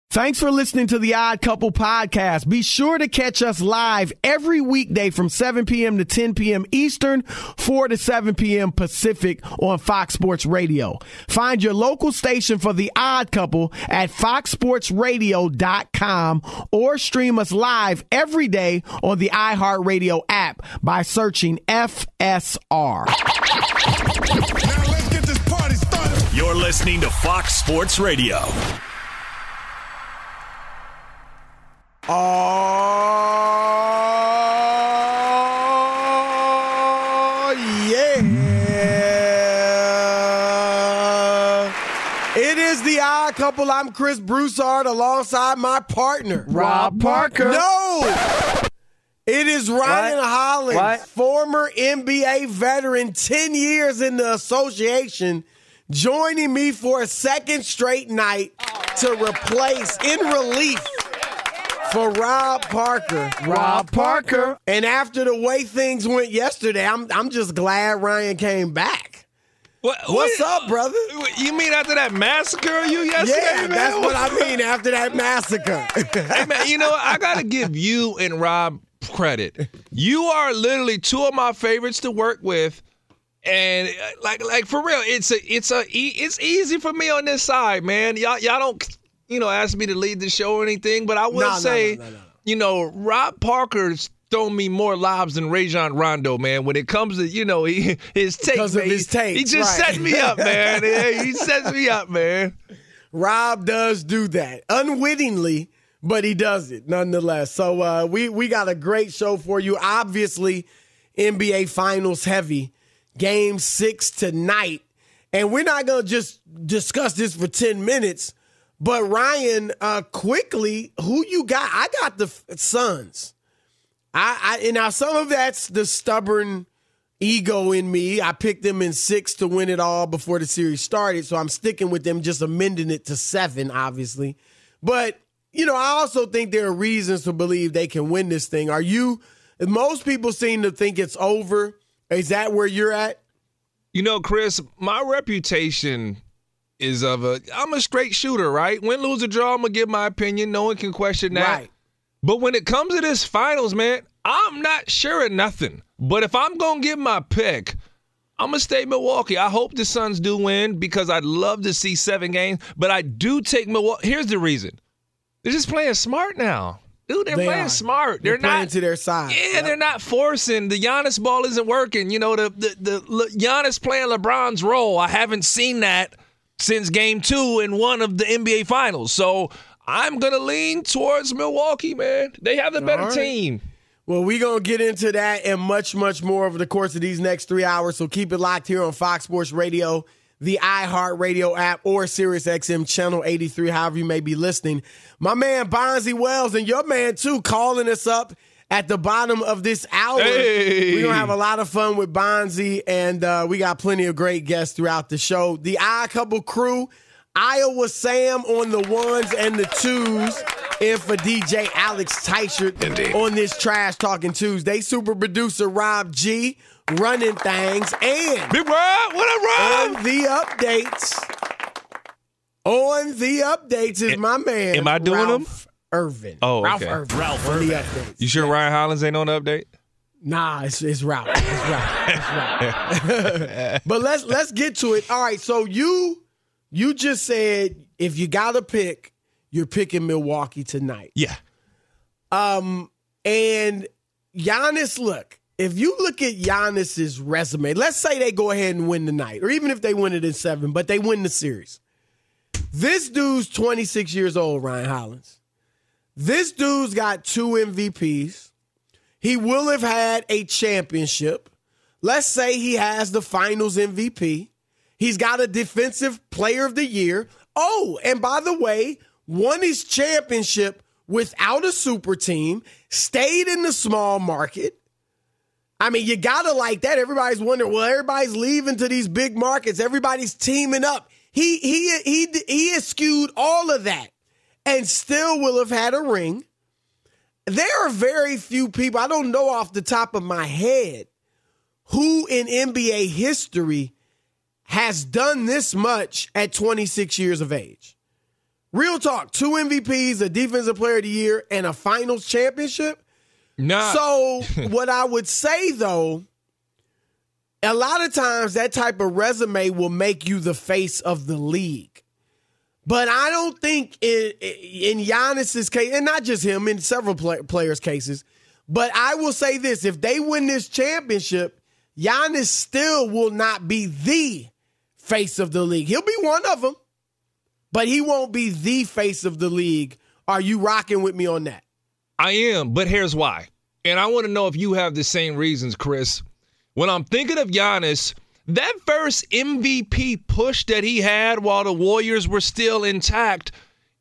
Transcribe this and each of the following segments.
Thanks for listening to the Odd Couple podcast. Be sure to catch us live every weekday from 7 p.m. to 10 p.m. Eastern, 4 to 7 p.m. Pacific on Fox Sports Radio. Find your local station for the Odd Couple at foxsportsradio.com or stream us live every day on the iHeartRadio app by searching FSR. Now let's get this party started. You're listening to Fox Sports Radio. Oh, yeah. It is the Odd Couple. I'm Chris Broussard alongside my partner, Rob Parker. No! It is Ryan Hollins, former NBA veteran, 10 years in the association, joining me for a second straight night to replace, in relief, for Rob Parker. Rob Parker. And after the way things went yesterday, I'm just glad Ryan came back. What's up, brother? You mean after that massacre you yesterday, Yeah, man? that's what I mean after that massacre. Hey, man, you know, I got to give you and Rob credit. You are literally two of my favorites to work with. And like for real, it's easy for me on this side, man. Y'all don't ask me to lead the show or anything, but I will say, Rob Parker's thrown me more lobs than Rajon Rondo, man. When it comes to, his takes, because of his takes, he just set me up, man. He sets me up, man. Rob does do that unwittingly, but he does it nonetheless. So we got a great show for you. Obviously, NBA Finals heavy. Game 6 tonight. And we're not going to just discuss this for 10 minutes. But, Ryan, quickly, who you got? I got the Suns. And now some of that's the stubborn ego in me. I picked them in 6 to win it all before the series started. So I'm sticking with them, just amending it to 7, obviously. But, I also think there are reasons to believe they can win this thing. Most people seem to think it's over. Is that where you're at? Chris, my reputation is I'm a straight shooter, right? Win, lose, or draw, I'm going to give my opinion. No one can question that. Right. But when it comes to this finals, man, I'm not sure of nothing. But if I'm going to give my pick, I'm going to stay Milwaukee. I hope the Suns do win because I'd love to see 7 games. But I do take Milwaukee. Here's the reason. They're just playing smart now. Dude, they're playing smart. They're playing not to their side. Yeah, yep. They're not forcing. The Giannis ball isn't working. The Giannis playing LeBron's role. I haven't seen that since Game 2 in one of the NBA Finals. So I'm gonna lean towards Milwaukee, man. They have the better team. Well, we're going to get into that and much, much more over the course of these next 3 hours. So keep it locked here on Fox Sports Radio, the iHeartRadio app, or SiriusXM Channel 83, however you may be listening. My man Bonzi Wells and your man, too, calling us up at the bottom of this hour. Hey. We're going to have a lot of fun with Bonzi, and we got plenty of great guests throughout the show. The Odd Couple crew, Iowa Sam on the ones and the twos, and for DJ Alex Teichert on this Trash Talking Tuesday. Super producer Rob G running things, and Big Rob, what up, Rob? On the updates is my man. Am I doing Ralph Irvin. Oh, Ralph okay. Irvin. Ralph on the Irvin. updates. You sure Ryan Hollins ain't on the update? Nah, it's Ralph. It's Ralph. But let's get to it. All right, so you just said if you got to pick, you're picking Milwaukee tonight. Yeah. And Giannis, look, if you look at Giannis's resume, let's say they go ahead and win tonight, or even if they win it in 7, but they win the series. This dude's 26 years old, Ryan Hollins. This dude's got 2 MVPs. He will have had a championship. Let's say he has the finals MVP. He's got a defensive player of the year. Oh, and by the way, won his championship without a super team, stayed in the small market. I mean, you got to like that. Everybody's wondering, well, everybody's leaving to these big markets. Everybody's teaming up. He eschewed all of that and still will have had a ring. There are very few people, I don't know off the top of my head, who in NBA history has done this much at 26 years of age. Real talk, 2 MVPs, a Defensive Player of the Year, and a Finals championship. Nah. So what I would say, though, a lot of times that type of resume will make you the face of the league. But I don't think in Giannis's case, and not just him, in several players' cases, but I will say this, if they win this championship, Giannis still will not be the face of the league. He'll be one of them, but he won't be the face of the league. Are you rocking with me on that? I am, but here's why. And I want to know if you have the same reasons, Chris. When I'm thinking of Giannis, that first MVP push that he had while the Warriors were still intact,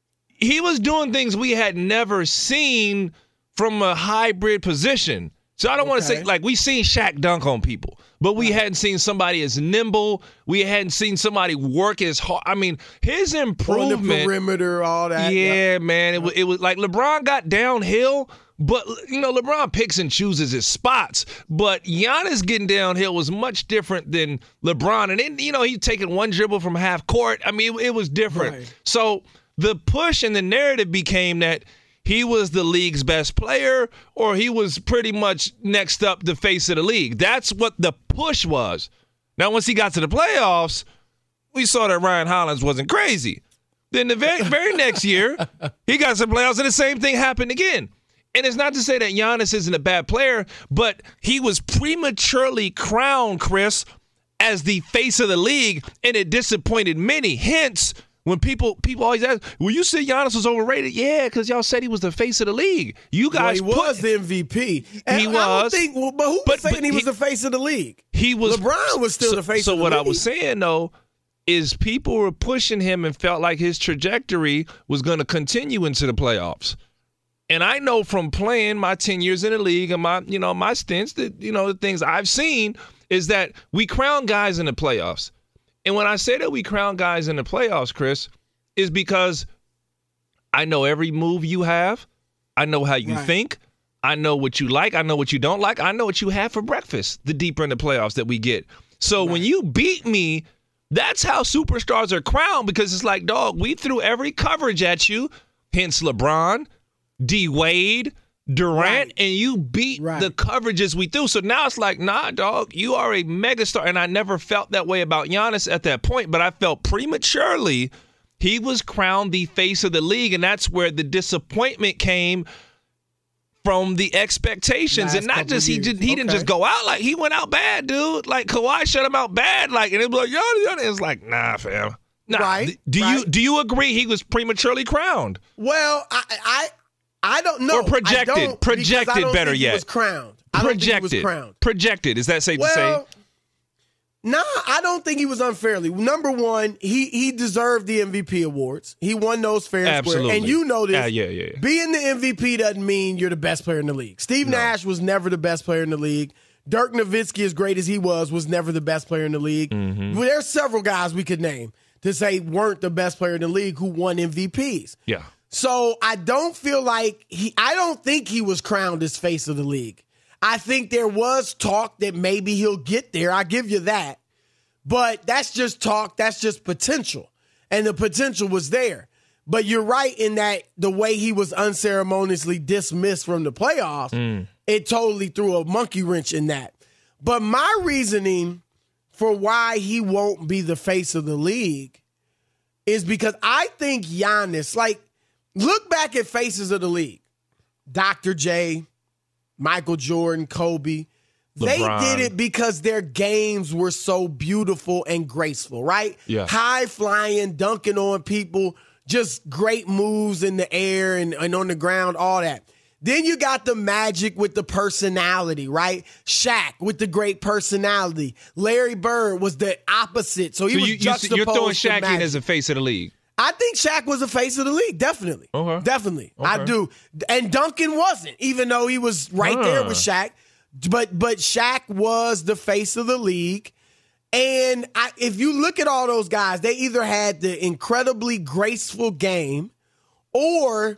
he was doing things we had never seen from a hybrid position. So I don't want to say, like, we seen Shaq dunk on people, but we hadn't seen somebody as nimble. We hadn't seen somebody work as hard. I mean, his improvement. On the perimeter, all that. Yeah, man. It was like LeBron got downhill, but, you know, LeBron picks and chooses his spots. But Giannis getting downhill was much different than LeBron. And then, you know, he's taking one dribble from half court. I mean, it was different. Right. So the push and the narrative became that he was the league's best player, or he was pretty much next up the face of the league. That's what the push was. Now, once he got to the playoffs, we saw that Ryan Hollins wasn't crazy. Then the very next year, he got to the playoffs, and the same thing happened again. And it's not to say that Giannis isn't a bad player, but he was prematurely crowned, Chris, as the face of the league, and it disappointed many. Hence, when people always ask, well, you said Giannis was overrated. Yeah, because y'all said he was the face of the league. You guys was the MVP. And he was. I don't think, but who was saying he was the face of the league? He was. LeBron was still the face of the league. So what I was saying, though, is people were pushing him and felt like his trajectory was going to continue into the playoffs. And I know from playing my 10 years in the league and my stints, that, the things I've seen is that we crown guys in the playoffs. And when I say that we crown guys in the playoffs, Chris, is because I know every move you have. I know how you think. I know what you like. I know what you don't like. I know what you have for breakfast the deeper in the playoffs that we get. So when you beat me, that's how superstars are crowned, because it's like, dog, we threw every coverage at you, hence LeBron, D-Wade, Durant, and you beat the coverages we threw. So now it's like, nah, dog, you are a megastar. And I never felt that way about Giannis at that point, but I felt prematurely he was crowned the face of the league, and that's where the disappointment came from the expectations. And not just he didn't just go out like he went out bad, dude. Like Kawhi shut him out bad, like, and it was like yada. It's like, nah, fam. Nah. Do you agree he was prematurely crowned? Well, I don't know. Or projected better yet. He was crowned. I don't think he was crowned. Projected. Is that safe to say? Nah, I don't think he was unfairly. Number one, he deserved the MVP awards. He won those fair and square. And you know this. Yeah. Being the MVP doesn't mean you're the best player in the league. Steve Nash was never the best player in the league. Dirk Nowitzki, as great as he was never the best player in the league. Mm-hmm. Well, there's several guys we could name to say weren't the best player in the league who won MVPs. Yeah. So I don't feel like I don't think he was crowned as face of the league. I think there was talk that maybe he'll get there. I give you that. But that's just talk. That's just potential. And the potential was there. But you're right in that the way he was unceremoniously dismissed from the playoffs, it totally threw a monkey wrench in that. But my reasoning for why he won't be the face of the league is because I think Giannis, like, look back at faces of the league. Dr. J, Michael Jordan, Kobe. LeBron. They did it because their games were so beautiful and graceful, right? Yeah. High flying, dunking on people, just great moves in the air and on the ground, all that. Then you got the Magic with the personality, right? Shaq with the great personality. Larry Bird was the opposite. So he was juxtaposed. You're throwing Shaq in as a face of the league. I think Shaq was the face of the league, definitely. Okay. Definitely. Okay. I do. And Duncan wasn't, even though he was right there with Shaq. But Shaq was the face of the league. And if you look at all those guys, they either had the incredibly graceful game or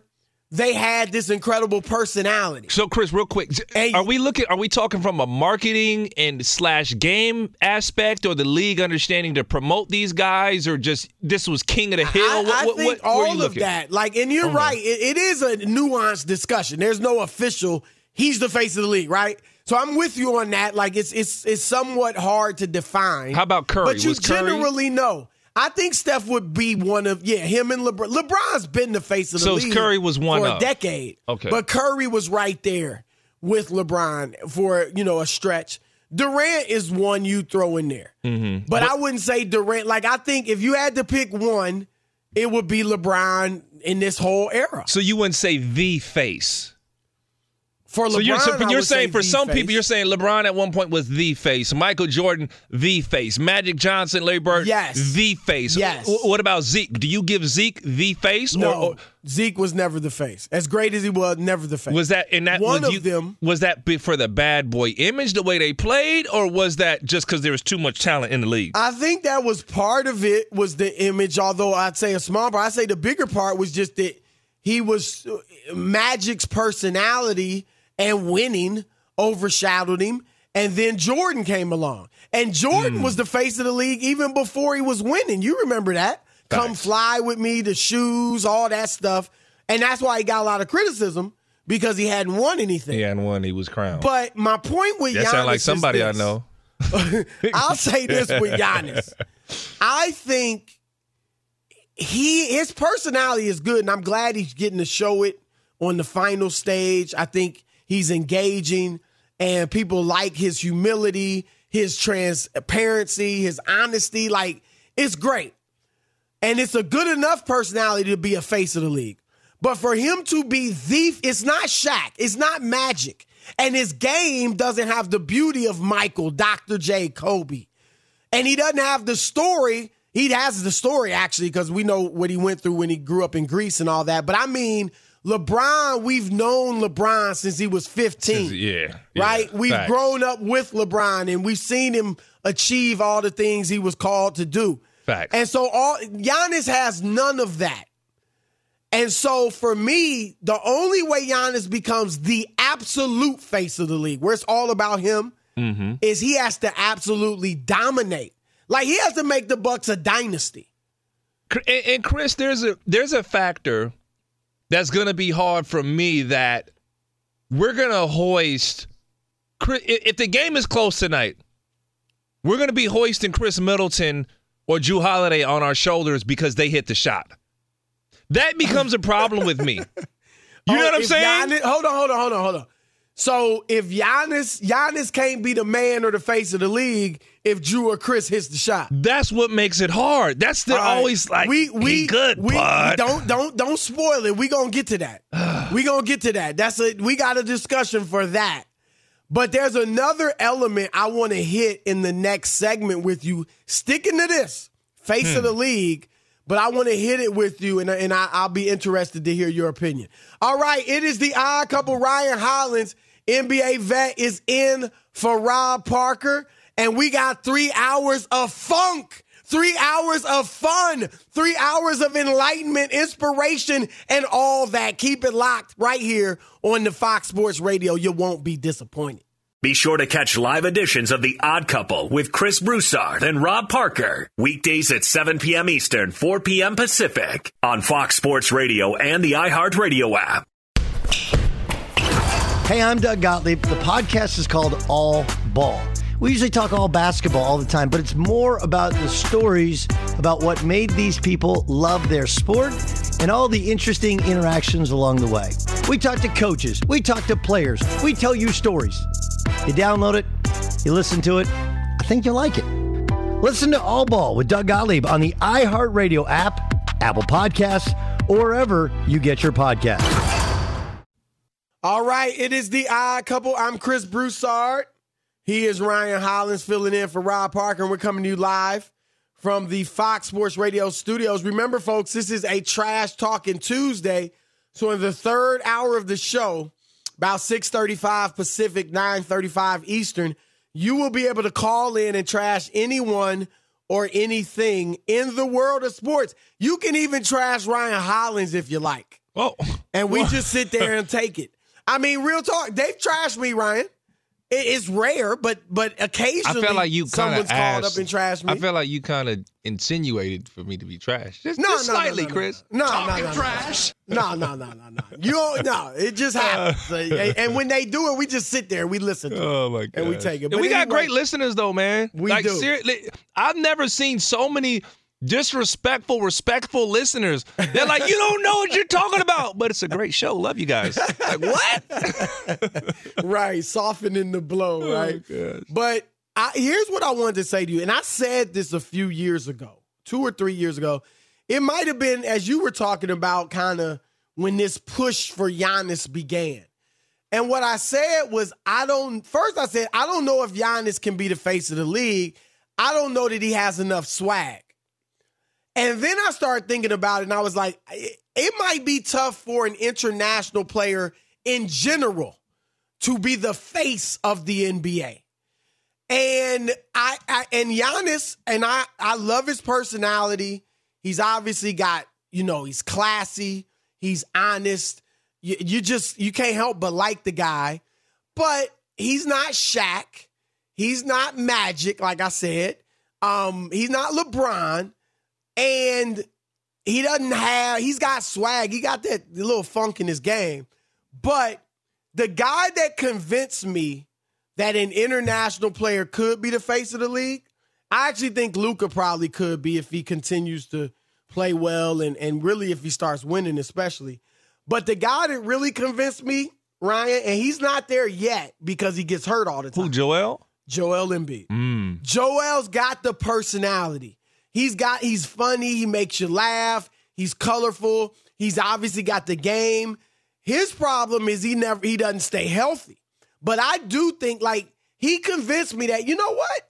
they had this incredible personality. So, Chris, real quick, are we talking from a marketing and / game aspect, or the league understanding to promote these guys, or just this was king of the hill? I think all of that. Like, and you're right. It is a nuanced discussion. There's no official. He's the face of the league, right? So I'm with you on that. Like, it's somewhat hard to define. How about Curry? But you generally know. I think Steph would be one of, him and LeBron. LeBron's been the face of the league. So Curry was one for of a decade. Okay. But Curry was right there with LeBron for, a stretch. Durant is one you throw in there. Mm-hmm. But I wouldn't say Durant. Like, I think if you had to pick one, it would be LeBron in this whole era. So you wouldn't say the face? For LeBron, but you're saying for some people, you're saying LeBron at one point was the face. Michael Jordan, the face. Magic Johnson, Larry Bird, yes, the face. Yes. What about Zeke? Do you give Zeke the face? No, Zeke was never the face. As great as he was, never the face. Was that one of them? Was that for the bad boy image, the way they played, or was that just because there was too much talent in the league? I think that was part of it. Was the image? Although I'd say a small part. I'd say the bigger part was just that he was Magic's personality. And winning overshadowed him. And then Jordan came along. And Jordan was the face of the league even before he was winning. You remember that. Thanks. Come fly with me, the shoes, all that stuff. And that's why he got a lot of criticism, because he hadn't won anything. He hadn't won. He was crowned. But my point with Giannis sounds like somebody is this. I know. I'll say this with Giannis. I think his personality is good, and I'm glad he's getting to show it on the final stage. I think he's engaging, and people like his humility, his transparency, his honesty. Like, it's great. And it's a good enough personality to be a face of the league. But for him to be it's not Shaq. It's not Magic. And his game doesn't have the beauty of Michael, Dr. J, Kobe. And he doesn't have the story. He has the story, actually, because we know what he went through when he grew up in Greece and all that. But I mean, LeBron, we've known LeBron since he was 15. Right? We've grown up with LeBron, and we've seen him achieve all the things he was called to do. Facts. And so Giannis has none of that. And so for me, the only way Giannis becomes the absolute face of the league, where it's all about him, is he has to absolutely dominate. Like, he has to make the Bucks a dynasty. And Chris, there's a factor that's going to be hard for me, that we're going to hoist – if the game is close tonight, we're going to be hoisting Chris Middleton or Jrue Holiday on our shoulders because they hit the shot. That becomes a problem with me. You know what I'm saying? Hold on. So if Giannis can't be the man or the face of the league if Jrue or Chris hits the shot. That's what makes it hard. That's always like, we good, bud. Don't spoil it. We gonna get to that. We got a discussion for that. But there's another element I want to hit in the next segment with you. Sticking to this face of the league, but I want to hit it with you, and I'll be interested to hear your opinion. All right, it is the odd couple. Ryan Hollins, NBA vet, is in for Rob Parker, and we got 3 hours of funk, 3 hours of fun, 3 hours of enlightenment, inspiration, and all that. Keep it locked right here on the Fox Sports Radio. You won't be disappointed. Be sure to catch live editions of The Odd Couple with Chris Broussard and Rob Parker. Weekdays at 7 p.m. Eastern, 4 p.m. Pacific on Fox Sports Radio and the iHeartRadio app. Hey, I'm Doug Gottlieb. The podcast is called All Ball. We usually talk all basketball all the time, but it's more about the stories about what made these people love their sport and all the interesting interactions along the way. We talk to coaches. We talk to players. We tell you stories. You download it, you listen to it, I think you'll like it. Listen to All Ball with Doug Gottlieb on the iHeartRadio app, Apple Podcasts, or wherever you get your podcasts. All right, it is the Odd Couple. I'm Chris Broussard. He is Ryan Hollins filling in for Rob Parker, and we're coming to you live from the Fox Sports Radio studios. Remember, folks, this is a Trash Talking Tuesday, so in the third hour of the show, about 6:35 Pacific, 9:35 Eastern, you will be able to call in and trash anyone or anything in the world of sports. You can even trash Ryan Hollins if you like. Oh. And we just sit there and take it. I mean, real talk. They've trashed me, Ryan. It's rare, but occasionally I feel like you someone's called up and trashed me. I feel like you kind of insinuated for me to be trashed. Just slightly, Chris. No. You don't. No, it just happens. And when they do it, we just sit there, we listen to it. Oh my god, and we take it. And we got great listeners though, man. We do. Seriously, I've never seen so many disrespectful, respectful listeners. They're like, you don't know what you're talking about, but it's a great show. Love you guys. Like, what? Right, softening the blow, right? Gosh. But here's what I wanted to say to you, and I said this a few years ago, 2 or 3 years ago. It might have been, as you were talking about, kind of when this push for Giannis began. And what I said was, I don't know if Giannis can be the face of the league. I don't know that he has enough swag. And then I started thinking about it, and I was like, it might be tough for an international player in general to be the face of the NBA. And and Giannis, and I love his personality. He's obviously got, he's classy, he's honest. You can't help but like the guy. But he's not Shaq. He's not Magic, like I said. He's not LeBron. And he's got swag. He got that little funk in his game. But the guy that convinced me that an international player could be the face of the league, I actually think Luka probably could be if he continues to play well and really if he starts winning especially. But the guy that really convinced me, Ryan, and he's not there yet because he gets hurt all the time. Who, Joel? Joel Embiid. Joel's got the personality. He's funny. He makes you laugh. He's colorful. He's obviously got the game. His problem is he doesn't stay healthy. But I do think, he convinced me that, you know what?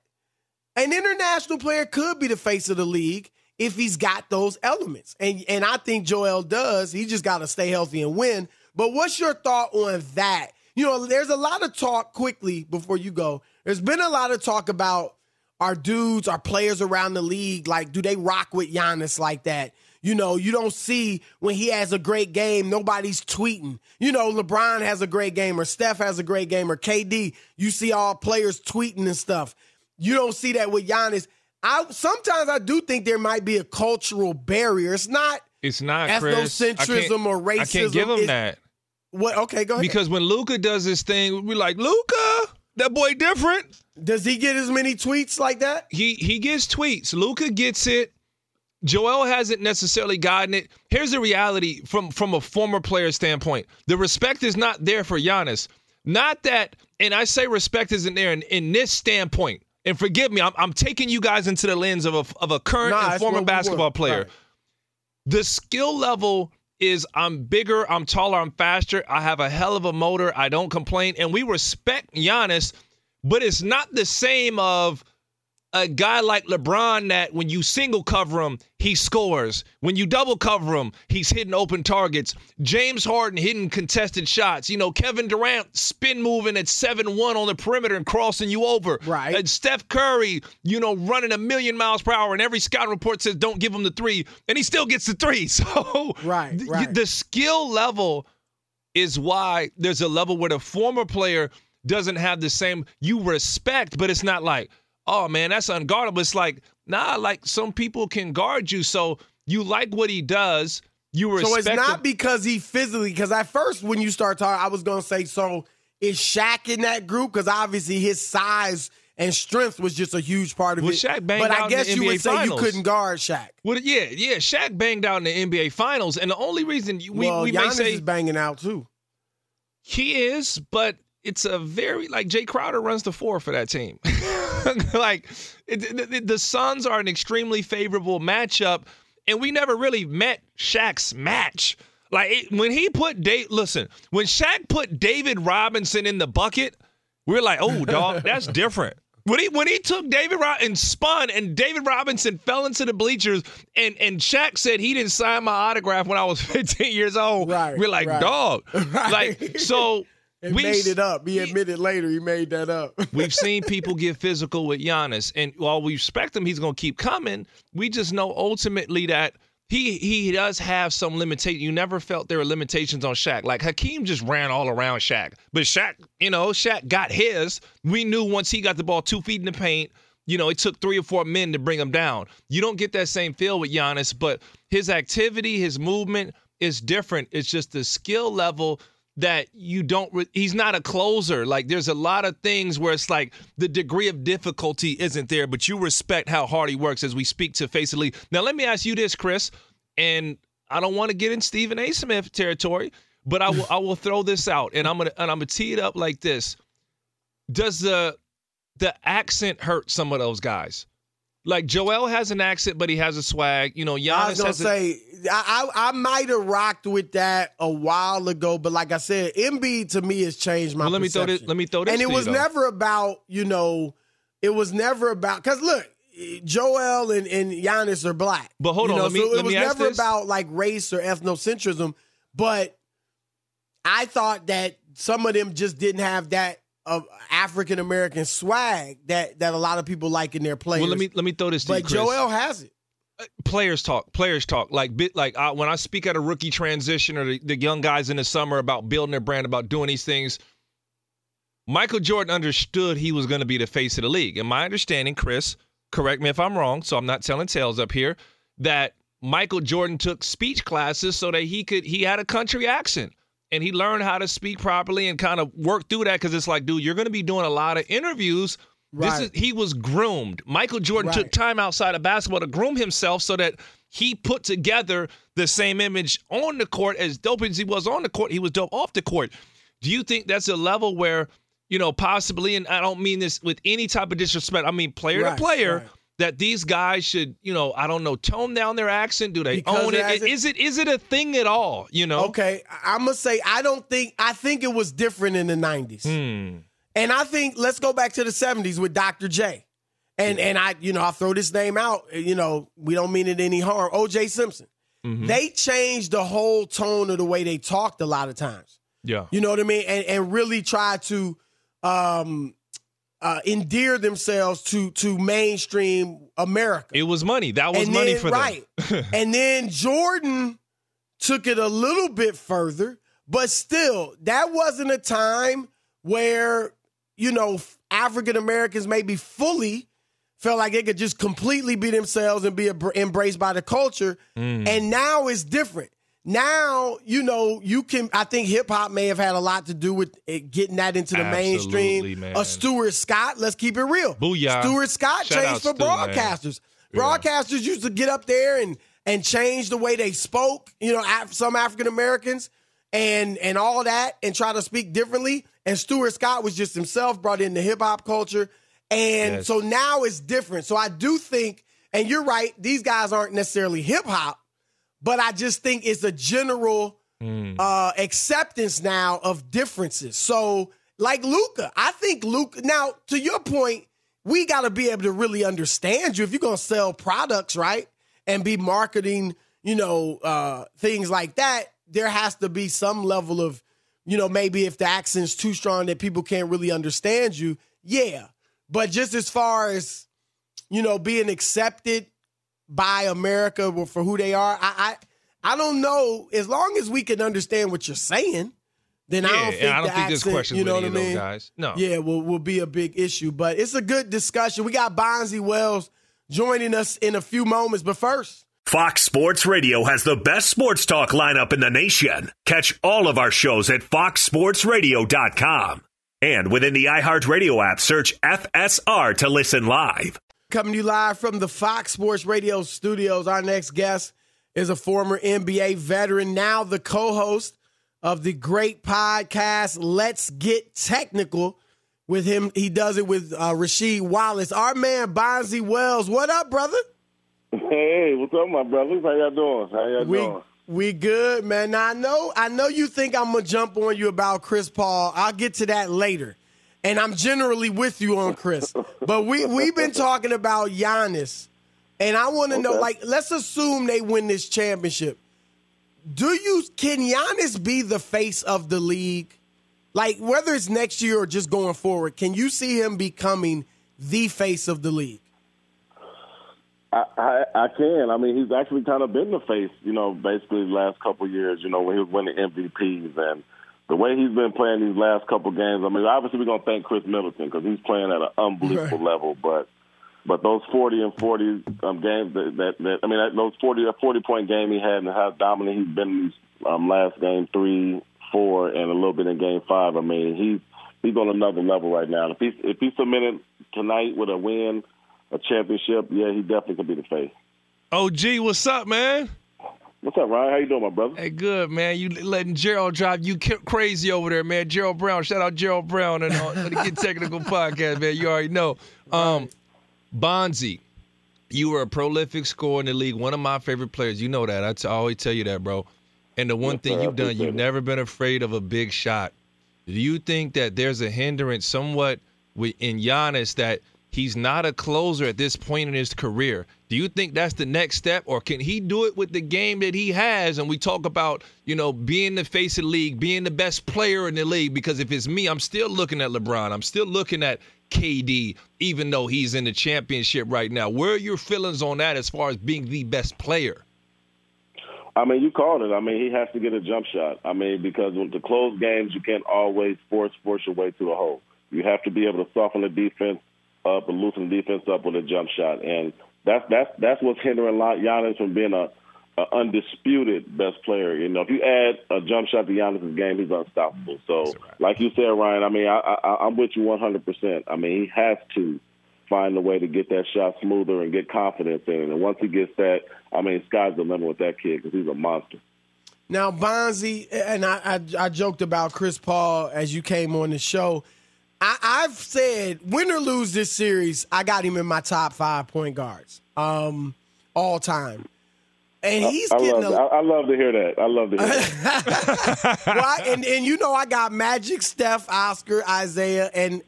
An international player could be the face of the league if he's got those elements. And I think Joel does. He just got to stay healthy and win. But what's your thought on that? There's a lot of talk, quickly before you go, there's been a lot of talk about our dudes, our players around the league, do they rock with Giannis like that? You don't see when he has a great game, nobody's tweeting. LeBron has a great game or Steph has a great game or KD. You see all players tweeting and stuff. You don't see that with Giannis. Sometimes I do think there might be a cultural barrier. It's not ethnocentrism or racism. I can't give him that. What? Okay, go ahead. Because when Luka does his thing, we're like, Luka, that boy different. Does he get as many tweets like that? He gets tweets. Luka gets it. Joel hasn't necessarily gotten it. Here's the reality from a former player standpoint. The respect is not there for Giannis. Not that, and I say respect isn't there in this standpoint. And forgive me, I'm taking you guys into the lens of a current and former basketball player. Right. The skill level is I'm bigger, I'm taller, I'm faster. I have a hell of a motor. I don't complain. And we respect Giannis, but it's not the same of a guy like LeBron that when you single cover him, he scores. When you double cover him, he's hitting open targets. James Harden hitting contested shots. Kevin Durant spin moving at 7-1 on the perimeter and crossing you over. Right. And Steph Curry, running 1,000,000 miles per hour, and every scouting report says don't give him the three, and he still gets the three. So right. The skill level is why there's a level where the former player doesn't have the same, you respect, but it's not like, oh, man, that's unguardable. It's like, nah, some people can guard you. So you like what he does. You respect So it's not him. because he physically, because at first when you start talking, I was going to say, so is Shaq in that group? Because obviously his size and strength was just a huge part of it. Shaq banged but out I in guess the you NBA would say Finals. you couldn't guard Shaq. Well, yeah. Shaq banged out in the NBA Finals. And the only reason we Giannis may say is banging out too. he is, but it's a very, Jay Crowder runs the 4 for that team. The Suns are an extremely favorable matchup, and we never really met Shaq's match. When Shaq put David Robinson in the bucket, we're like, oh, dog, that's different. When he took David Robinson and spun, and David Robinson fell into the bleachers, and Shaq said he didn't sign my autograph when I was 15 years old, we're like, dog. Right. So And made it up. He admitted later he made that up. We've seen people get physical with Giannis, and while we respect him, he's going to keep coming. We just know ultimately that he does have some limitation. You never felt there were limitations on Shaq. Like Hakeem just ran all around Shaq. But Shaq got his. We knew once he got the ball 2 feet in the paint, it took 3 or 4 men to bring him down. You don't get that same feel with Giannis, but his activity, his movement is different. It's just the skill level that he's not a closer. Like there's a lot of things where it's like the degree of difficulty isn't there, but you respect how hard he works as we speak to face the league. Now let me ask you this, Chris, and I don't want to get in Stephen A. Smith territory, but I will throw this out, and I'm gonna tee it up like this. Does the accent hurt some of those guys? Like Joel has an accent, but he has a swag. Giannis I was gonna say I might have rocked with that a while ago, but like I said, Embiid to me has changed my perception. Let me throw this. And it was never about it was never about because look, Joel and Giannis are black. But hold on, so it was never this. about like race or ethnocentrism. But I thought that some of them just didn't have that of African American swag that a lot of people like in their players. Well, let me throw this to you, Chris. But Joel has it. Players talk. Like when I speak at a rookie transition or the young guys in the summer about building their brand, about doing these things, Michael Jordan understood he was going to be the face of the league. And my understanding, Chris, correct me if I'm wrong, so I'm not telling tales up here, that Michael Jordan took speech classes so that he had a country accent. And he learned how to speak properly and kind of work through that because it's like, dude, you're going to be doing a lot of interviews. Right. He was groomed. Michael Jordan took time outside of basketball to groom himself so that he put together the same image on the court. As dope as he was on the court, he was dope off the court. Do you think that's a level where, possibly, and I don't mean this with any type of disrespect, I mean player to player, that these guys should, I don't know, tone down their accent? Do they own it? Is it a thing at all, Okay, I'm going to say I think it was different in the 90s. And I think, let's go back to the 70s with Dr. J. And I'll throw this name out, we don't mean it any harm, O.J. Simpson. Mm-hmm. They changed the whole tone of the way they talked a lot of times. Yeah. You know what I mean? And really try to endear themselves to mainstream America. It was money. That was money for them. Right. And then Jordan took it a little bit further, but still, that wasn't a time where, African Americans maybe fully felt like they could just completely be themselves and be embraced by the culture. And now it's different. Now, I think hip hop may have had a lot to do with it getting that into the mainstream. Man. Stuart Scott, let's keep it real. Booyah. Stuart Scott Shout changed for broadcasters. Yeah. Broadcasters used to get up there and change the way they spoke, some African Americans and all that and try to speak differently. And Stuart Scott was just himself, brought in the hip hop culture. And so now it's different. So I do think, and you're right, these guys aren't necessarily hip hop, but I just think it's a general acceptance now of differences. So like Luka, I think Luka, now to your point, we got to be able to really understand you if you're going to sell products, right? And be marketing, things like that. There has to be some level of, maybe if the accent's too strong that people can't really understand you. Yeah. But just as far as, being accepted by America for who they are, I don't know. As long as we can understand what you're saying, then I don't think the accent, there's questions with any of those guys. No. Yeah, will be a big issue. But it's a good discussion. We got Bonzi Wells joining us in a few moments. But first, Fox Sports Radio has the best sports talk lineup in the nation. Catch all of our shows at foxsportsradio.com. And within the iHeartRadio app, search FSR to listen live. Coming to you live from the Fox Sports Radio studios, our next guest is a former NBA veteran, now the co-host of the great podcast, Let's Get Technical. With him, he does it with Rasheed Wallace. Our man, Bonzi Wells. What up, brother? Hey, what's up, my brothers? How y'all doing? We good, man. Now, I know you think I'm going to jump on you about Chris Paul. I'll get to that later. And I'm generally with you on Chris. But we've been talking about Giannis. And I want to know, let's assume they win this championship. Can Giannis be the face of the league? Like, whether it's next year or just going forward, can you see him becoming the face of the league? I can. I mean, he's actually kind of been the face, basically the last couple of years, when he was winning MVPs. And the way he's been playing these last couple of games, I mean, obviously we're going to thank Chris Middleton because he's playing at an unbelievable level. But those 40 and 40 games, those 40-point game he had and how dominant he's been in these last game 3, 4, and a little bit in game 5, I mean, he's on another level right now. If he's submitted tonight with a win, a championship, yeah, he definitely could be the face. OG, what's up, man? What's up, Ryan? How you doing, my brother? Hey, good, man. You letting Gerald drive you crazy over there, man. Gerald Brown. Shout out Gerald Brown and the Get Technical podcast, man. You already know. Bonzi, you were a prolific scorer in the league, one of my favorite players. You know that. I always tell you that, bro. And the one thing you've done, you've never been afraid of a big shot. Do you think that there's a hindrance somewhat in Giannis that he's not a closer at this point in his career? Do you think that's the next step, or can he do it with the game that he has? And we talk about, being the face of the league, being the best player in the league, because if it's me, I'm still looking at LeBron. I'm still looking at KD, even though he's in the championship right now. Where are your feelings on that as far as being the best player? I mean, you called it. I mean, he has to get a jump shot. I mean, because with the close games, you can't always force your way to the hole. You have to be able to soften the defense up and loosen the defense up with a jump shot. And that's what's hindering Giannis from being a undisputed best player. If you add a jump shot to Giannis' game, he's unstoppable. So, like you said, Ryan, I mean, I'm with you 100%. I mean, he has to find a way to get that shot smoother and get confidence in it. And once he gets that, I mean, sky's the limit with that kid because he's a monster. Now, Bonzi, and I joked about Chris Paul as you came on the show. I've said, win or lose this series, I got him in my top 5 point guards all time. And he's I love to hear that. I love to hear that. Well, I got Magic, Steph, Oscar, Isaiah, and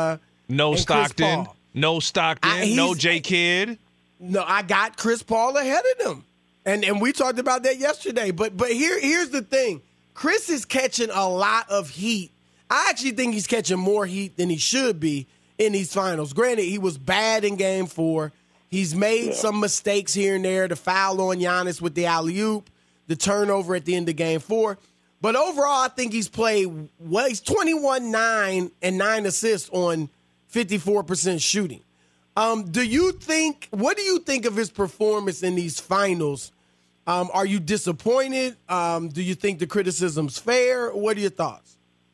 no and Stockton. No Stockton. No J. Kidd. No, I got Chris Paul ahead of them. And we talked about that yesterday. But here's the thing. Chris is catching a lot of heat. I actually think he's catching more heat than he should be in these finals. Granted, he was bad in Game 4. He's made some mistakes here and there, the foul on Giannis with the alley-oop, the turnover at the end of Game 4. But overall, I think he's played well. He's 21-9 and 9 assists on 54% shooting. What do you think of his performance in these finals? Are you disappointed? Do you think the criticism's fair? What are your thoughts?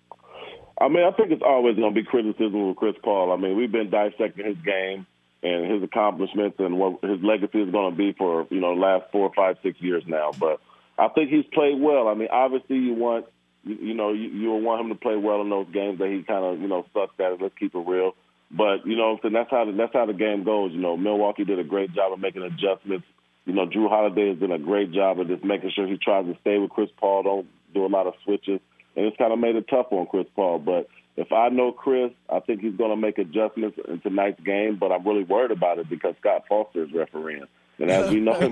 I mean, I think it's always going to be criticism with Chris Paul. I mean, we've been dissecting his game and his accomplishments and what his legacy is going to be for, the last 4, 5, 6 years now. But I think he's played well. I mean, obviously you want, you want him to play well in those games that he kind of, sucks at it. Let's keep it real. But, that's how the game goes. Milwaukee did a great job of making adjustments. Drew Holiday has done a great job of just making sure he tries to stay with Chris Paul, don't do a lot of switches. And it's kind of made it tough on Chris Paul. But if I know Chris, I think he's going to make adjustments in tonight's game. But I'm really worried about it because Scott Foster is refereeing. And as we know,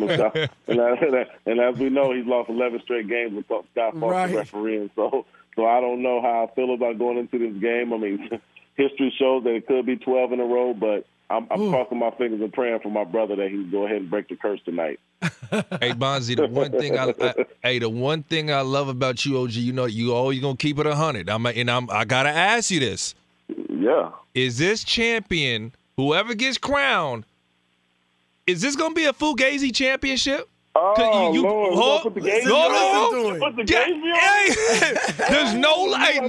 and as we know, he's lost 11 straight games with Scott Foster refereeing. So I don't know how I feel about going into this game. I mean, history shows that it could be 12 in a row, but I'm crossing my fingers and praying for my brother that he can go ahead and break the curse tonight. Hey, Bonzi, the one thing I love about you, OG, you always gonna keep it 100. I gotta ask you this. Yeah. Is this champion, whoever gets crowned, is this gonna be a Fugazi championship? Oh, Lord, put the Gazy on? Put the Gazy on? Hey, there's no,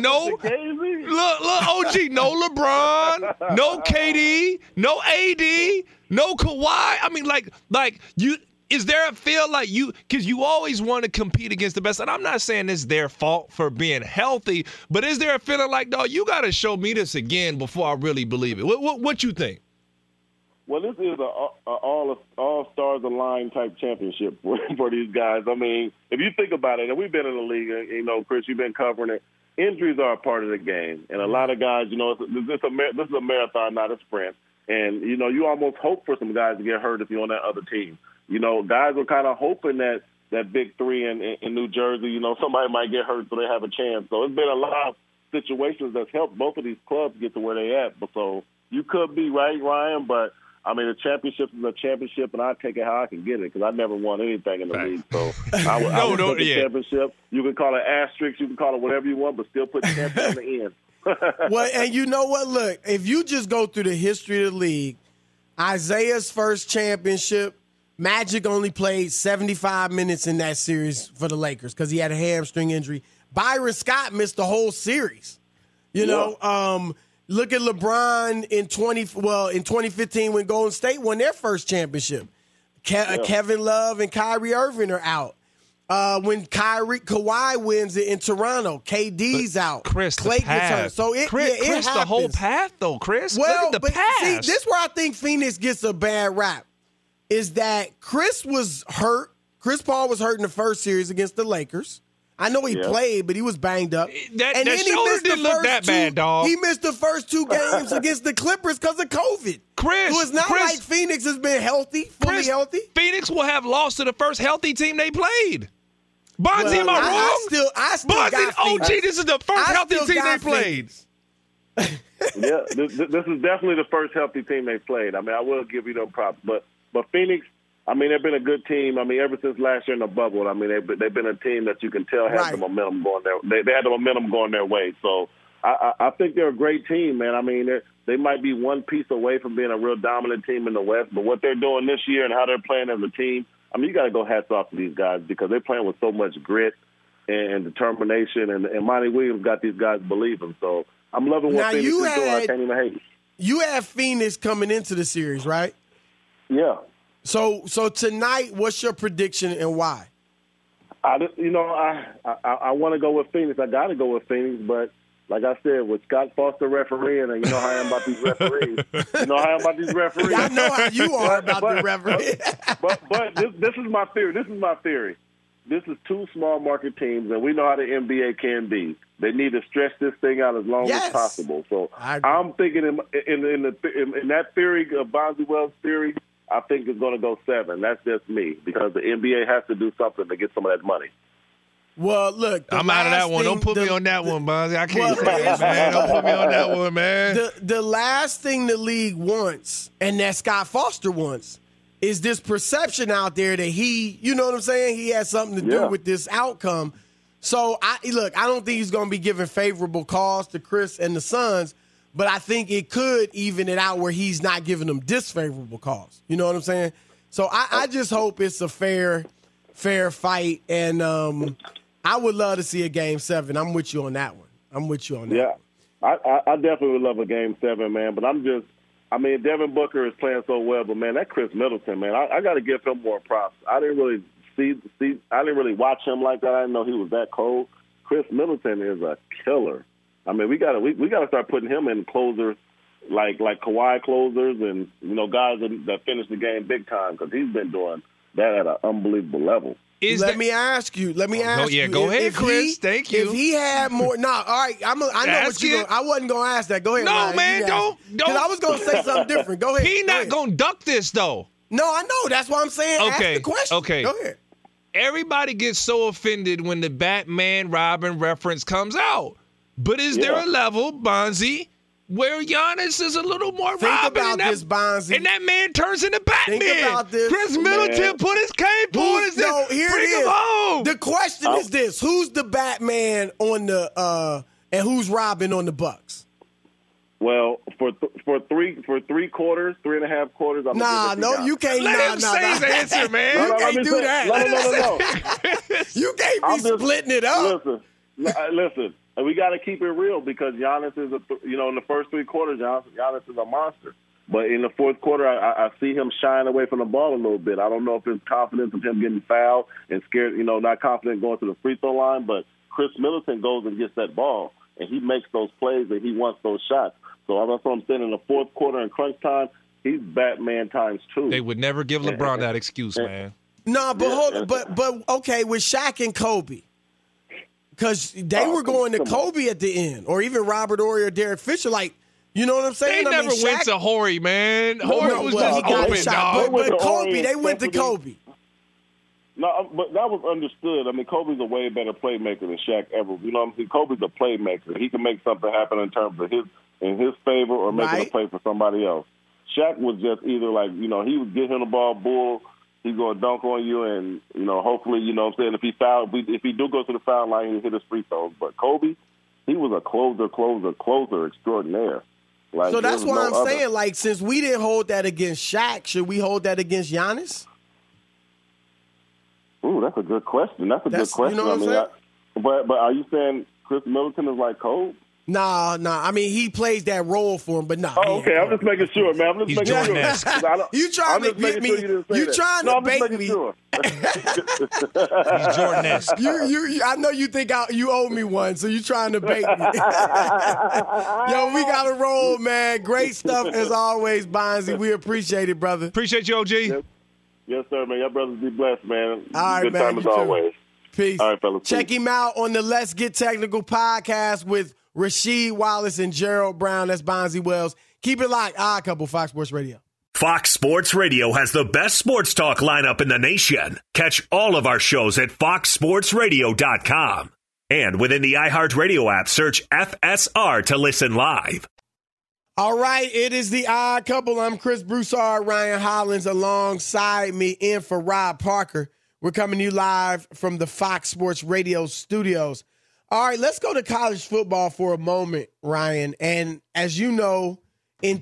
look, OG, no LeBron, no KD, no AD, no Kawhi. I mean, like you. Is there a feel like because you always want to compete against the best, and I'm not saying it's their fault for being healthy, but is there a feeling like, no, you got to show me this again before I really believe it? What you think? Well, this is a all-stars aligned type championship for these guys. I mean, if you think about it, and we've been in the league, Chris, you've been covering it. Injuries are a part of the game, and a lot of guys, this is a marathon, not a sprint. And you almost hope for some guys to get hurt if you're on that other team. Guys were kind of hoping that big three in New Jersey, somebody might get hurt so they have a chance. So it's been a lot of situations that's helped both of these clubs get to where they at. So you could be right, Ryan, but I mean, the championship is a championship, and I take it how I can get it because I never won anything in the league. So I would take the championship. You can call it asterisk, you can call it whatever you want, but still put champion on the end. Well, and you know what? Look, if you just go through the history of the league, Isaiah's first championship, Magic only played 75 minutes in that series for the Lakers because he had a hamstring injury. Byron Scott missed the whole series. You know, look at LeBron in 2015 when Golden State won their first championship. Kevin Love and Kyrie Irving are out. When Kawhi wins it in Toronto, KD's out. Chris, Clay gets hurt. So it Chris, happens. the whole path, though, Chris. Well, look at the path. See, this is where I think Phoenix gets a bad rap. Is that Chris was hurt. Chris Paul was hurt in the first series against the Lakers. I know he played, but he was banged up. That shoulder didn't look that bad, dog. He missed the first 2 games against the Clippers because of COVID. Chris, so it's not like Phoenix has been healthy, fully healthy. Phoenix will have lost to the first healthy team they played. Bonzi, am I wrong? I still got Bonzi, Phoenix. this is the first healthy team they played. This is definitely the first healthy team they played. I mean, I will give you them props, but Phoenix, I mean, they've been a good team. I mean, ever since last year in the bubble, I mean, they've been a team that you can tell has the momentum going their. They had the momentum going their way. So I think they're a great team, man. I mean, they might be one piece away from being a real dominant team in the West, but what they're doing this year and how they're playing as a team, I mean, you got to go hats off to these guys because they're playing with so much grit and determination, and Monty Williams got these guys believing. So I'm loving what Phoenix is doing. I can't even hate. You had Phoenix coming into the series, right? Yeah. So tonight, what's your prediction and why? I want to go with Phoenix. I got to go with Phoenix, but like I said, with Scott Foster refereeing, and you know how I am about these referees. I know how you are about the referees. but this is my theory. This is 2 small market teams, and we know how the NBA can be. They need to stretch this thing out as long as possible. So I'm thinking in that theory of Bonzi Wells' theory, I think it's going to go 7. That's just me because the NBA has to do something to get some of that money. Well, look, I'm out of that one. Don't put me on that one, Bonzi. I can't stand it, man. Don't put me on that one, man. The last thing the league wants, and that Scott Foster wants, is this perception out there that he, you know what I'm saying, he has something to do with this outcome. So, I don't think he's going to be giving favorable calls to Chris and the Suns, but I think it could even it out where he's not giving them disfavorable calls. You know what I'm saying? So, I just hope it's a fair fight, and I would love to see a Game 7. I'm with you on that one. Yeah, I definitely would love a Game 7, man, but Devin Booker is playing so well, but, man, that Chris Middleton, man, I got to give him more props. I didn't really I didn't really watch him like that. I didn't know he was that cold. Chris Middleton is a killer. I mean, we gotta start putting him in closers like Kawhi closers and guys that finish the game big time because he's been doing that at an unbelievable level. Let me ask you. Go ahead, Chris. Thank you. If he had more, all right. I know what you're going. I wasn't going to ask that. Go ahead. No, Ryan, man, don't. Because I was going to say something different. Go ahead. He not going to duck this though. No, I know. That's why I'm saying. Okay. Ask the question. Okay. Go ahead. Everybody gets so offended when the Batman Robin reference comes out. But is there a level, Bonzi, where Giannis is a little more Think Robin? about this, Bonzi. And that man turns into Batman. Think about this. Chris Middleton put his cape on and said, here bring it him is. home. The question is this. Who's the Batman on the and who's Robin on the Bucks? Well, for 3 quarters, 3.5 quarters, I'm you can't. Let him say his answer, man. You can't do that. No. You can't be splitting it up. Listen. We got to keep it real because Giannis is in the first 3 quarters, Giannis is a monster. But in the fourth quarter, I see him shying away from the ball a little bit. I don't know if it's confidence of him getting fouled and scared, not confident going to the free throw line. But Chris Middleton goes and gets that ball, and he makes those plays and he wants those shots. So that's what I'm saying. In the fourth quarter in crunch time, he's Batman times 2. They would never give LeBron that excuse, man. No, but hold on. But okay, with Shaq and Kobe, because they were going to Kobe at the end, or even Robert Horry or Derek Fisher. Like, you know what I'm saying? They never went to Horry, man. Horry was just open, dog. But Kobe, they went to Kobe. No, but that was understood. I mean, Kobe's a way better playmaker than Shaq ever. You know what I'm saying? Kobe's a playmaker. He can make something happen in terms of in his favor or making a play for somebody else. Shaq was just either like, he would get him the ball, bull, he's going to dunk on you, and, hopefully, if he do go to the foul line, he hit his free throws. But Kobe, he was a closer extraordinaire. Like, so that's why I'm saying, like, since we didn't hold that against Shaq, should we hold that against Giannis? Ooh, that's a good question. That's a good question. You know what I'm saying? But are you saying Chris Middleton is like Kobe? Nah. I mean, he plays that role for him, but nah. Oh, okay. I'm just making sure, man. I'm just making sure. You trying to get me? You trying to bait me? Sure. He's Jordan-esque. I know you think you owe me one, so you trying to bait me. Yo, we got to roll, man. Great stuff as always, Bonzi. We appreciate it, brother. Appreciate you, OG. Yes, sir, man. Y'all brothers be blessed, man. All right, good man. time as always. Peace. All right, fellas. Check him out on the Let's Get Technical podcast with Rasheed Wallace and Gerald Brown. That's Bonzi Wells. Keep it locked. Odd Couple, Fox Sports Radio. Fox Sports Radio has the best sports talk lineup in the nation. Catch all of our shows at foxsportsradio.com. And within the iHeartRadio app, search FSR to listen live. All right, it is the Odd Couple. I'm Chris Broussard, Ryan Hollins alongside me in for Rob Parker. We're coming to you live from the Fox Sports Radio studios. All right, let's go to college football for a moment, Ryan. And as you know, in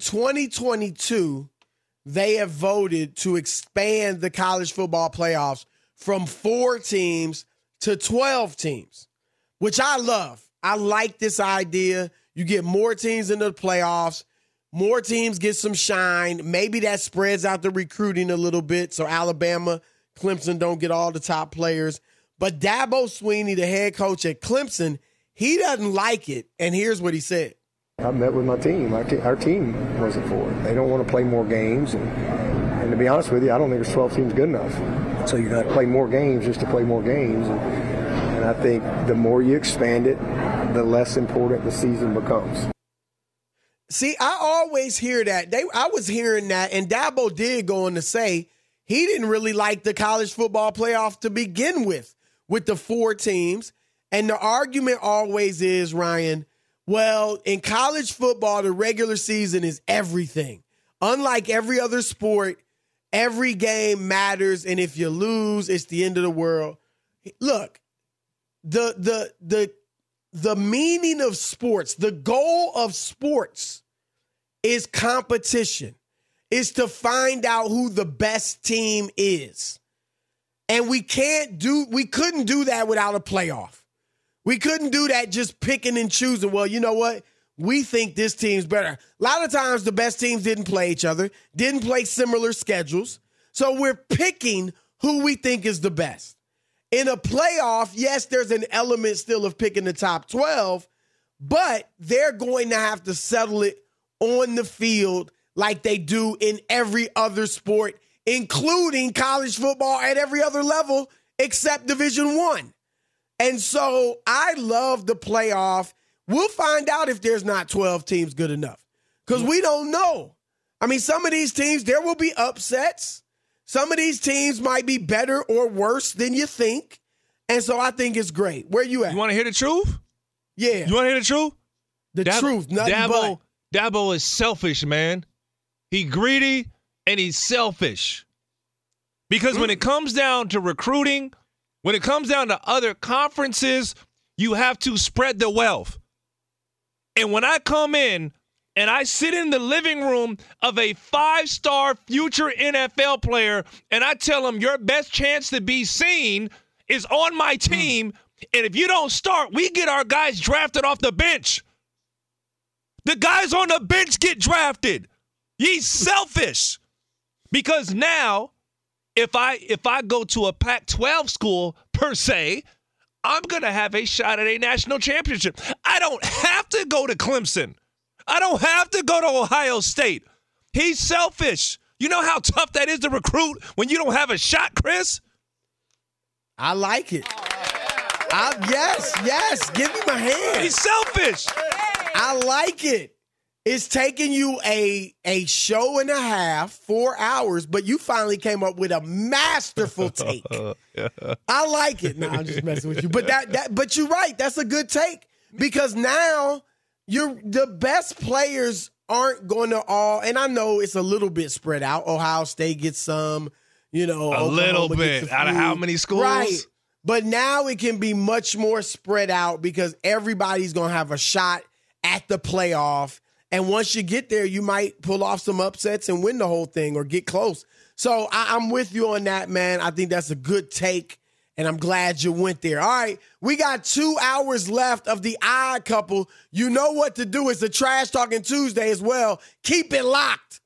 2022, they have voted to expand the college football playoffs from 4 teams to 12 teams, which I love. I like this idea. You get more teams into the playoffs. More teams get some shine. Maybe that spreads out the recruiting a little bit so Alabama, Clemson don't get all the top players. But Dabo Swinney, the head coach at Clemson, he doesn't like it. And here's what he said. I met with my team. Our team wasn't for it. They don't want to play more games. And to be honest with you, I don't think there's 12 teams good enough. So you're going to play more games just to play more games. And I think the more you expand it, the less important the season becomes. See, I always hear that. I was hearing that, and Dabo did go on to say he didn't really like the college football playoff to begin with the 4 teams. And the argument always is, Ryan, well, in college football, the regular season is everything. Unlike every other sport, every game matters, and if you lose, it's the end of the world. Look, the meaning of sports, the goal of sports is competition, is to find out who the best team is. And we couldn't do that without a playoff. We couldn't do that just picking and choosing. Well, you know what? We think this team's better. A lot of times the best teams didn't play each other, didn't play similar schedules. So we're picking who we think is the best. In a playoff, yes, there's an element still of picking the top 12, but they're going to have to settle it on the field like they do in every other sport, including college football at every other level except Division I. And so I love the playoff. We'll find out if there's not 12 teams good enough because we don't know. I mean, some of these teams, there will be upsets. Some of these teams might be better or worse than you think. And so I think it's great. Where you at? You want to hear the truth? Yeah. You want to hear the truth? The truth, nothing but. Dabo is selfish, man. He greedy and he's selfish. Because when it comes down to recruiting, when it comes down to other conferences, you have to spread the wealth. And when I come in and I sit in the living room of a 5-star future NFL player and I tell him your best chance to be seen is on my team, and if you don't start, we get our guys drafted off the bench. The guys on the bench get drafted. He's selfish. Because now, if I go to a Pac-12 school, per se, I'm going to have a shot at a national championship. I don't have to go to Clemson. I don't have to go to Ohio State. He's selfish. You know how tough that is to recruit when you don't have a shot, Chris? I like it. Yes. Give me my hand. He's selfish. I like it. It's taking you a show and a half, 4 hours, but you finally came up with a masterful take. I like it. No, I'm just messing with you. But but you're right. That's a good take because now the best players aren't going to all, and I know it's a little bit spread out. Ohio State gets some, a little bit out of how many schools? Right. But now it can be much more spread out because everybody's going to have a shot at the playoff. And once you get there, you might pull off some upsets and win the whole thing or get close. So I'm with you on that, man. I think that's a good take, and I'm glad you went there. All right, we got 2 hours left of the Odd Couple. You know what to do. It's the Trash Talking Tuesday as well. Keep it locked.